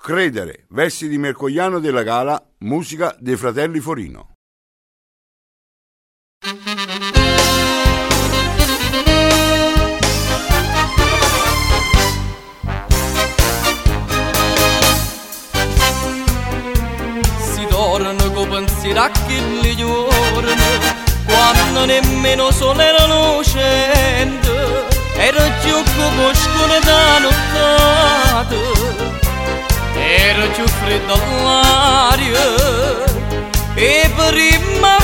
Credere, versi di Mercogliano della Gala, musica dei fratelli Forino. Si torna con pensieri a che li giorni, quando nemmeno sole era lucente, era più come oscuro da nottata. Era più freddo l'aria e primavera.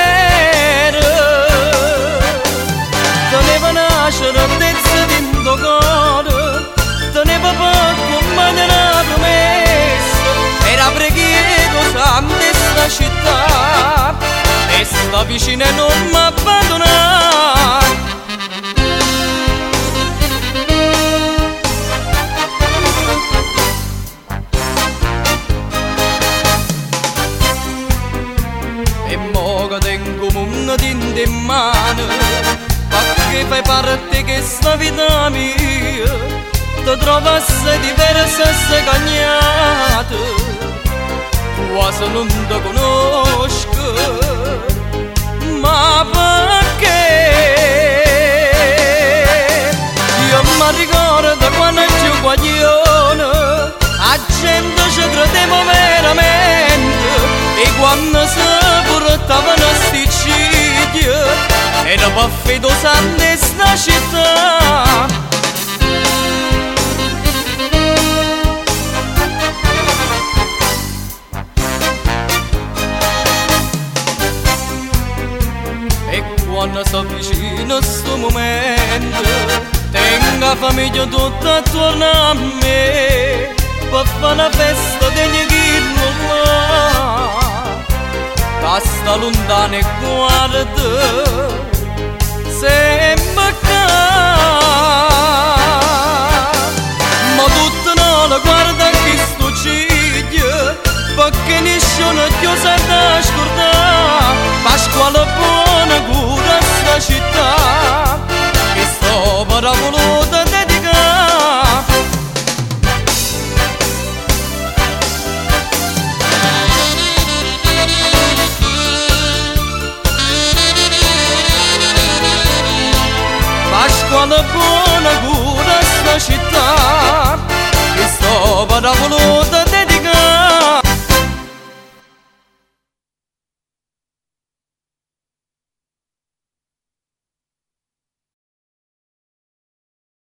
Teneva nascere tezza dentro cuore, teneva poco ma era promessa. Era preghiera santa sta città e sta vicina e non mi abbandonare. Tengo un tinta in mano, perché fai parte che sta vita mia ti trovasse diversa e cagnata, quasi non ti conosco, ma perché? Io mi ricordo quando ci guaglione, a gente ci credevo veramente. E quando si portavano sti cigli era baffeto sante sta città. E quando si avvicina sto momento, tengo la famiglia tutta attorno a me per fare una festa degli ghirno. Sta lontana e guarda sempre qua, ma tutto non lo guarda che sto ciglio, perché nessuno chiusa da scordare. Pasquale buona cura sta città che sto paravoluta